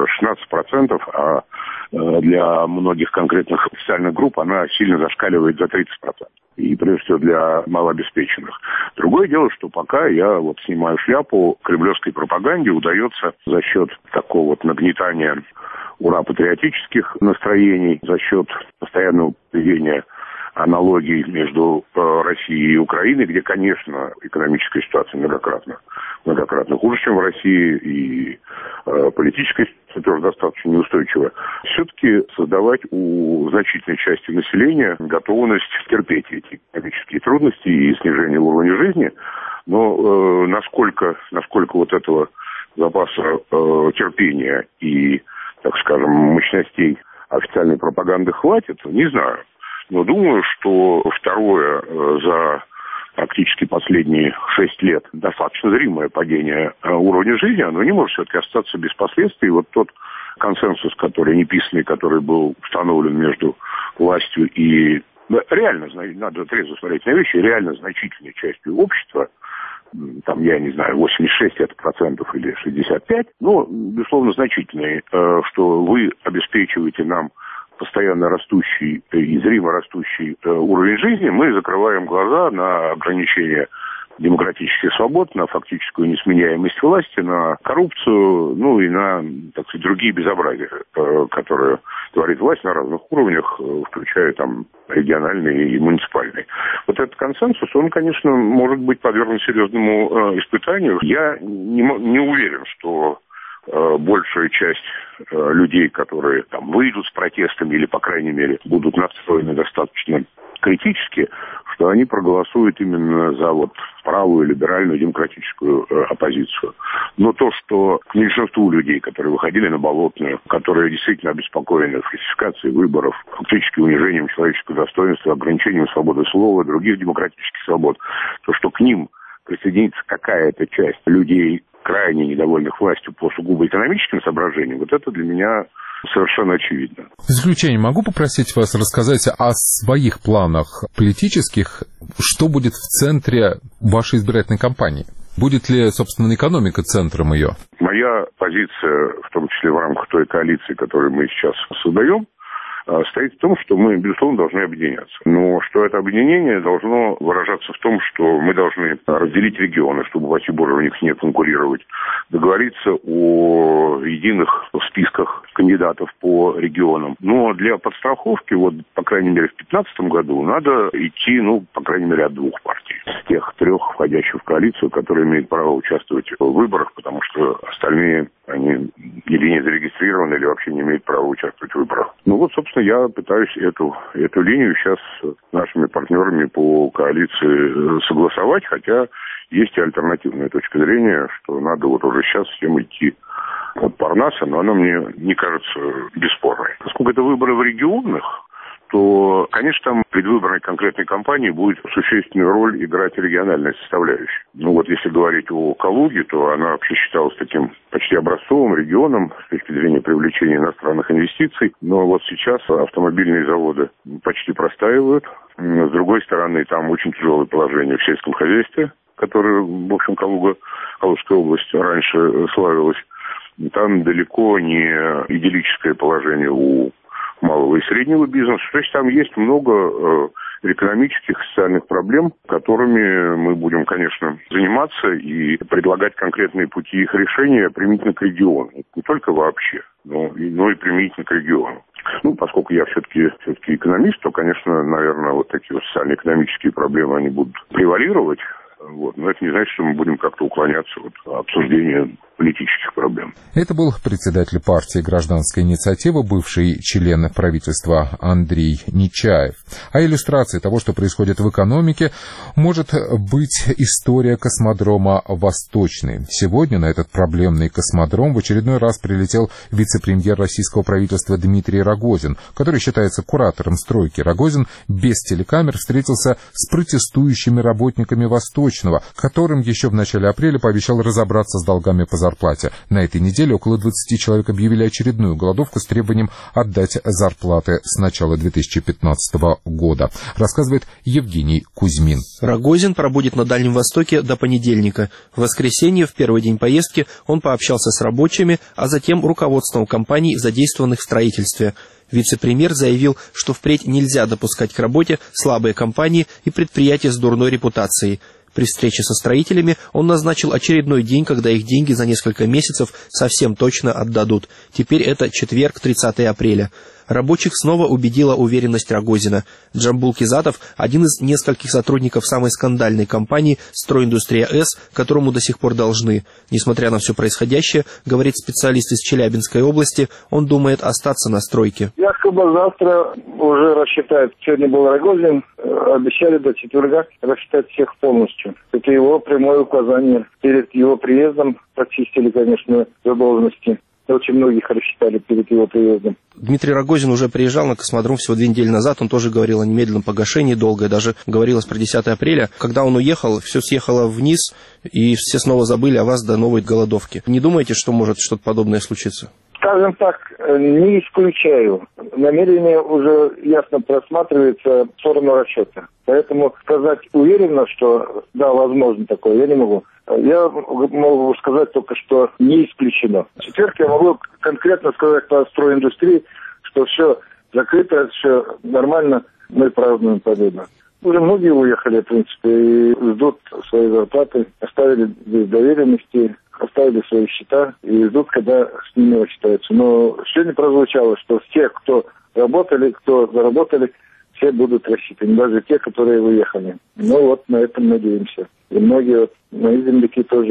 16%, а для многих конкретных официальных групп она сильно зашкаливает за 30%. И прежде всего для малообеспеченных. Другое дело, что пока я снимаю шляпу, кремлевской пропаганде удается за счет такого нагнетания ура-патриотических настроений, за счет постоянного поведения аналогий между Россией и Украиной, где, конечно, экономическая ситуация многократно хуже, чем в России, и политическая ситуация тоже достаточно неустойчива, все-таки создавать у значительной части населения готовность терпеть эти экономические трудности и снижение уровня жизни. Но насколько этого запаса терпения и, так скажем, мощностей официальной пропаганды хватит, не знаю. Но думаю, что второе за практически последние 6 лет достаточно зримое падение уровня жизни, оно не может все-таки остаться без последствий. Тот консенсус, неписанный, который был установлен между властью и реально, надо трезво смотреть на вещи, реально значительной частью общества, я не знаю, 86% или 65%, но, безусловно, значительный, что вы обеспечиваете нам постоянно растущий и зримо растущий уровень жизни, мы закрываем глаза на ограничения демократических свобод, на фактическую несменяемость власти, на коррупцию, и на, другие безобразия, которые творит власть на разных уровнях, включая региональный и муниципальный. Этот консенсус, он, конечно, может быть подвергнут серьезному испытанию. Я не уверен, что большая часть людей, которые там выйдут с протестами или, по крайней мере, будут настроены достаточно критически, что они проголосуют именно за вот правую либеральную демократическую оппозицию. Но то, что к меньшинству людей, которые выходили на Болотную, которые действительно обеспокоены фальсификацией выборов, фактически унижением человеческого достоинства, ограничением свободы слова, других демократических свобод, то, что к ним присоединится какая-то часть людей, крайне недовольных властью по сугубо экономическим соображениям, вот это для меня совершенно очевидно. В заключение могу попросить вас рассказать о своих планах политических, что будет в центре вашей избирательной кампании? Будет ли, собственно, экономика центром ее? Моя позиция, в том числе в рамках той коалиции, которую мы сейчас создаем, стоит в том, что мы, безусловно, должны объединяться. Но что это объединение должно выражаться в том, что мы должны разделить регионы, чтобы, упаси Боже, у них не конкурировать, договориться о единых списках кандидатов по регионам. Но для подстраховки, вот, по крайней мере, в 2015 году надо идти, по крайней мере, от двух партий. Тех трех, входящих в коалицию, которые имеют право участвовать в выборах, потому что остальные, они или не зарегистрированы, или вообще не имеют права участвовать в выборах. Собственно, я пытаюсь эту линию сейчас с нашими партнерами по коалиции согласовать, хотя есть и альтернативная точка зрения, что надо вот уже сейчас всем идти от Парнаса, но она мне не кажется бесспорной. Поскольку это выборы в регионах, то, конечно, там в предвыборной конкретной кампании будет существенную роль играть региональная составляющая. Если говорить о Калуге, то она вообще считалась таким почти образцовым регионом с точки зрения привлечения иностранных инвестиций. Но вот сейчас автомобильные заводы почти простаивают. С другой стороны, там очень тяжелое положение в сельском хозяйстве, которое, в общем, Калужская область раньше славилась. Там далеко не идиллическое положение у малого и среднего бизнеса. То есть там есть много экономических и социальных проблем, которыми мы будем, конечно, заниматься и предлагать конкретные пути их решения применительно к региону. Не только вообще, но и применительно к региону. Поскольку я все-таки экономист, то, конечно, наверное, вот такие вот социально-экономические проблемы, они будут превалировать. Но это не значит, что мы будем как-то уклоняться от обсуждения политических проблем. Это был председатель партии «Гражданская инициатива», бывший член правительства Андрей Нечаев. А иллюстрацией того, что происходит в экономике, может быть история космодрома «Восточный». Сегодня на этот проблемный космодром в очередной раз прилетел вице-премьер российского правительства Дмитрий Рогозин, который считается куратором стройки. Рогозин без телекамер встретился с протестующими работниками «Восточного», которым еще в начале апреля пообещал разобраться с долгами по зарплате. На этой неделе около 20 человек объявили очередную голодовку с требованием отдать зарплаты с начала 2015 года. Рассказывает Евгений Кузьмин. Рогозин пробудет на Дальнем Востоке до понедельника. В воскресенье, в первый день поездки, он пообщался с рабочими, а затем руководством компаний, задействованных в строительстве. Вице-премьер заявил, что впредь нельзя допускать к работе слабые компании и предприятия с дурной репутацией. При встрече со строителями он назначил очередной день, когда их деньги за несколько месяцев совсем точно отдадут. Теперь это четверг, 30 апреля. Рабочих снова убедила уверенность Рогозина. Джамбул Кизатов – один из нескольких сотрудников самой скандальной компании «Стройиндустрия-С», которому до сих пор должны. Несмотря на все происходящее, говорит специалист из Челябинской области, он думает остаться на стройке. Якобы завтра уже рассчитают. Сегодня был Рогозин, обещали до четверга рассчитать всех полностью. Это его прямое указание. Перед его приездом почистили, конечно, задолженности. Очень многих рассчитали перед его приездом. Дмитрий Рогозин уже приезжал на космодром всего 2 недели назад. Он тоже говорил о немедленном погашении долга. Даже говорилось про 10 апреля. Когда он уехал, все съехало вниз, и все снова забыли о вас до новой голодовки. Не думаете, что может что-то подобное случиться? Скажем так, не исключаю. Намерение уже ясно просматривается в сторону расчета. Поэтому сказать уверенно, что да, возможно такое, я не могу. Я могу сказать только, что не исключено. В четверг я могу конкретно сказать по стройиндустрии, что все закрыто, все нормально, мы празднуем победу. Уже многие уехали, в принципе, и ждут свои зарплаты, оставили без доверенности, оставили свои счета и ждут, когда с ними рассчитаются. Но сегодня прозвучало, что все, кто работали, кто заработали, все будут рассчитаны, даже те, которые выехали. Ну вот, на этом надеемся. И многие мои земляки тоже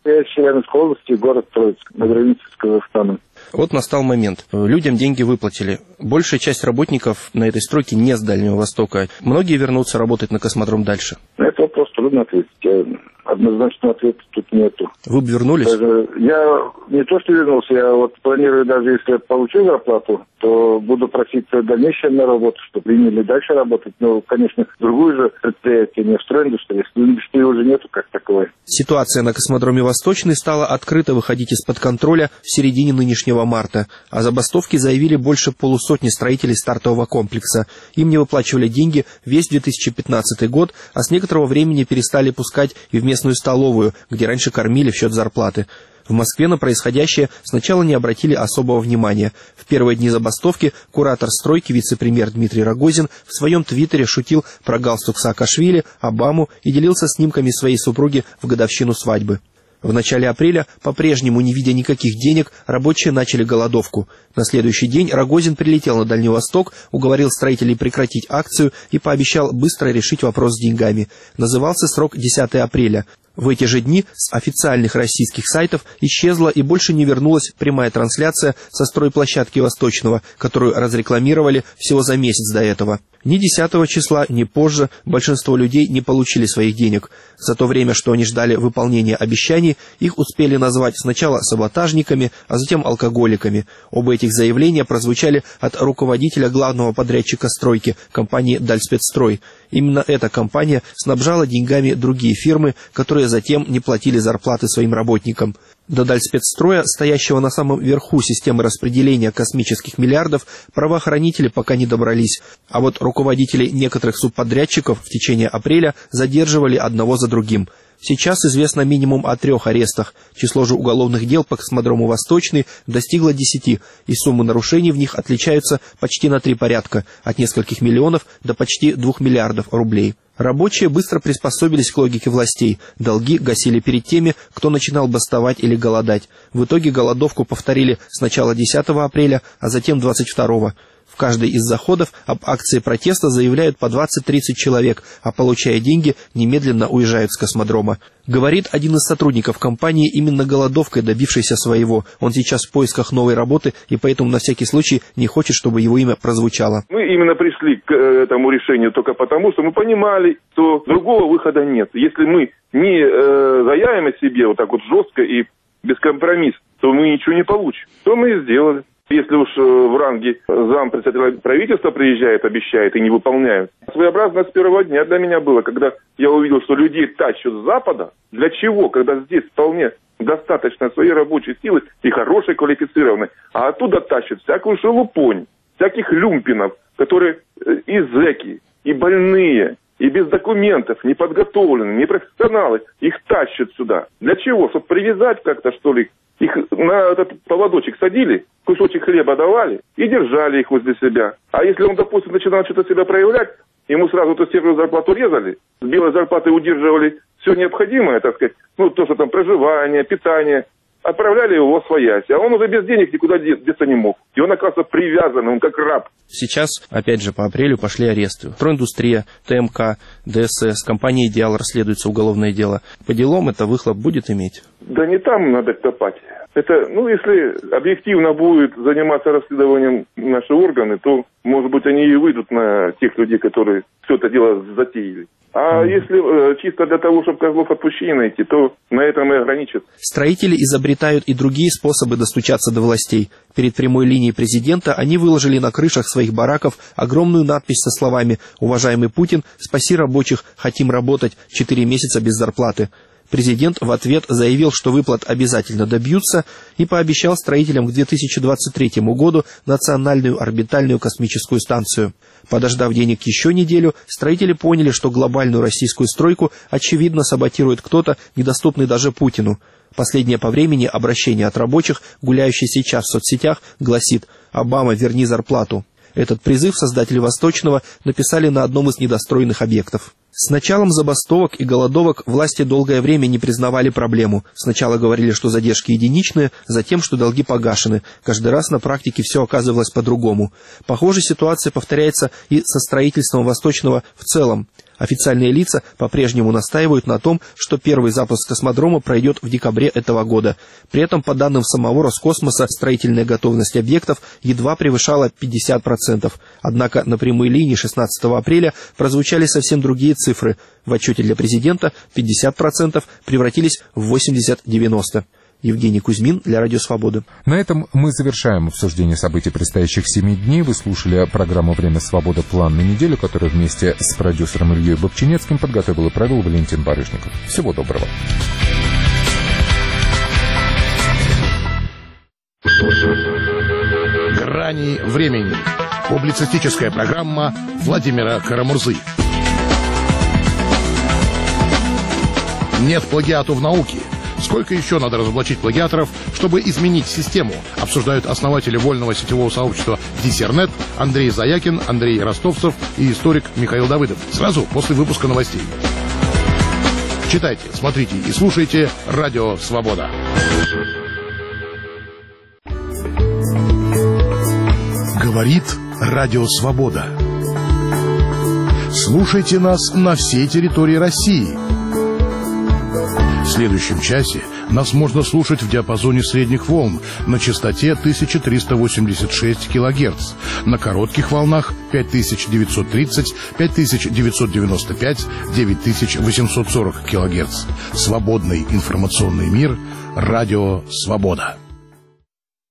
Я из Челябинской области, город Троицк, на границе с Казахстаном. Вот настал момент. Людям деньги выплатили. Большая часть работников на этой стройке не с Дальнего Востока. Многие вернутся работать на космодром дальше. На этот вопрос трудно ответить. Однозначного ответа тут нету. Вы бы вернулись? Даже я не то что вернулся, я вот планирую, даже если я получу зарплату, то буду просить дальнейшую на работу, чтобы приняли дальше работать. Но, конечно, другую же предприятие, не в стройиндустрии. Индустрии уже нету как таковой. Ситуация на космодроме Восточный стала открыто выходить из-под контроля в середине нынешнего марта. О забастовке заявили больше полусотни строителей стартового комплекса. Им не выплачивали деньги весь 2015 год, а с некоторого времени перестали пускать и в местную столовую, где раньше кормили в счет зарплаты. В Москве на происходящее сначала не обратили особого внимания. В первые дни забастовки куратор стройки, вице-премьер Дмитрий Рогозин в своем твиттере шутил про галстук Саакашвили, Обаму и делился снимками своей супруги в годовщину свадьбы. В начале апреля, по-прежнему не видя никаких денег, рабочие начали голодовку. На следующий день Рогозин прилетел на Дальний Восток, уговорил строителей прекратить акцию и пообещал быстро решить вопрос с деньгами. Назывался срок 10 апреля. В эти же дни с официальных российских сайтов исчезла и больше не вернулась прямая трансляция со стройплощадки Восточного, которую разрекламировали всего за месяц до этого. Ни 10 числа, ни позже большинство людей не получили своих денег. За то время, что они ждали выполнения обещаний, их успели назвать сначала саботажниками, а затем алкоголиками. Оба этих заявления прозвучали от руководителя главного подрядчика стройки, компании «Дальспецстрой». Именно эта компания снабжала деньгами другие фирмы, которые затем не платили зарплаты своим работникам. До Дальспецстроя, стоящего на самом верху системы распределения космических миллиардов, правоохранители пока не добрались. А вот руководители некоторых субподрядчиков в течение апреля задерживали одного за другим. Сейчас известно минимум о 3 арестах. Число же уголовных дел по космодрому «Восточный» достигло 10, и суммы нарушений в них отличаются почти на 3 порядка, от нескольких миллионов до почти 2 миллиардов рублей. Рабочие быстро приспособились к логике властей. Долги гасили перед теми, кто начинал бастовать или голодать. В итоге голодовку повторили сначала 10 апреля, а затем 22-го. В каждой из заходов об акции протеста заявляют по 20-30 человек, а получая деньги, немедленно уезжают с космодрома. Говорит один из сотрудников компании, именно голодовкой добившийся своего. Он сейчас в поисках новой работы и поэтому на всякий случай не хочет, чтобы его имя прозвучало. Мы именно пришли к этому решению только потому, что мы понимали, что другого выхода нет. Если мы не заявим о себе вот так вот жестко и без компромисса, то мы ничего не получим. То мы и сделали. Если уж в ранге зампредседателя правительства приезжает, обещает и не выполняют. Своеобразно с первого дня для меня было, когда я увидел, что людей тащат с Запада. Для чего? Когда здесь вполне достаточно своей рабочей силы и хорошей, квалифицированной. А оттуда тащат всякую шелупонь, всяких люмпинов, которые и зэки, и больные, и без документов, не подготовленные, не профессионалы. Их тащат сюда. Для чего? Чтобы привязать как-то, что ли? Их на этот поводочек садили, кусочек хлеба давали и держали их возле себя. А если он, допустим, начинал что-то себя проявлять, ему сразу эту серую зарплату резали, с белой зарплаты удерживали все необходимое, так сказать, ну, то, что там проживание, питание, отправляли его своясь, а он уже без денег никуда деться не мог. И он оказывается привязан, он как раб. Сейчас, опять же, по апрелю пошли аресты. Стройиндустрия, ТМК, ДСС, компания «Идеал» расследуется уголовное дело. По делам это выхлоп будет иметь? Да не там надо копать. Это, если объективно будет заниматься расследованием наши органы, то, может быть, они и выйдут на тех людей, которые все это дело затеяли. А если чисто для того, чтобы козлов отпущения найти, то на этом и ограничат. Строители изобретают и другие способы достучаться до властей. Перед прямой линией президента они выложили на крышах своих бараков огромную надпись со словами «Уважаемый Путин, спаси рабочих, хотим работать 4 месяца без зарплаты». Президент в ответ заявил, что выплат обязательно добьются, и пообещал строителям к 2023 году национальную орбитальную космическую станцию. Подождав денег еще неделю, строители поняли, что глобальную российскую стройку очевидно саботирует кто-то, недоступный даже Путину. Последнее по времени обращение от рабочих, гуляющее сейчас в соцсетях, гласит «Обама, верни зарплату». Этот призыв создатели Восточного написали на одном из недостроенных объектов. С началом забастовок и голодовок власти долгое время не признавали проблему. Сначала говорили, что задержки единичные, затем, что долги погашены. Каждый раз на практике все оказывалось по-другому. Похожая ситуация повторяется и со строительством Восточного в целом. Официальные лица по-прежнему настаивают на том, что первый запуск космодрома пройдет в декабре этого года. При этом, по данным самого Роскосмоса, строительная готовность объектов едва превышала 50%. Однако на прямой линии 16 апреля прозвучали совсем другие цифры. В отчете для президента 50% превратились в 80-90%. Евгений Кузьмин для Радио Свобода. На этом мы завершаем обсуждение событий предстоящих 7 дней. Вы слушали программу «Время свободы. План на неделю», которую вместе с продюсером Ильей Бобчинецким подготовил и провел Валентин Барышников. Всего доброго. «Грани времени». Публицистическая программа Владимира Карамурзы. Нет плагиату в науке. Сколько еще надо разоблачить плагиаторов, чтобы изменить систему? Обсуждают основатели вольного сетевого сообщества Диссернет Андрей Заякин, Андрей Ростовцев и историк Михаил Давыдов. Сразу после выпуска новостей. Читайте, смотрите и слушайте Радио Свобода. Говорит Радио Свобода. Слушайте нас на всей территории России. В следующем часе нас можно слушать в диапазоне средних волн на частоте 1386 кГц, на коротких волнах 5930, 5995, 9840 кГц. Свободный информационный мир. Радио Свобода.